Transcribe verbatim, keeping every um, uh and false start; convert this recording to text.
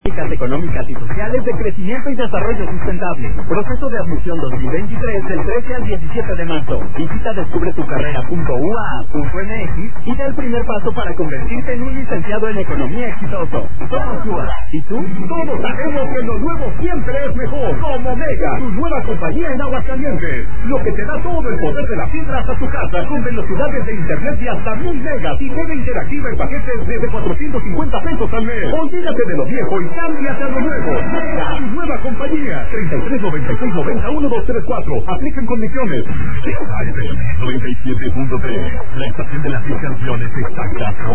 económicas y sociales de crecimiento y desarrollo sustentable. Proceso de admisión dos mil veintitrés del trece al diecisiete de marzo. Visita descubre tu carrera punto u a a punto m x y da el primer paso para convertirte en un licenciado en economía exitoso. Somos U A. ¿Y tú? Todos sabemos que lo nuevo siempre es mejor. Como Mega, tu nueva compañía en Aguascalientes. Lo que te da todo el poder de la fibra hasta tu casa, con velocidades de internet de hasta mil megas y T V interactiva en paquetes desde cuatrocientos cincuenta pesos al mes. Olvídate de lo viejo y cámbiate a lo nuevo. Mega, tu nueva compañía. treinta y tres noventa y seis noventa uno dos tres cuatro. Aplican condiciones. noventa y siete punto tres. La estación de las canciones exactas.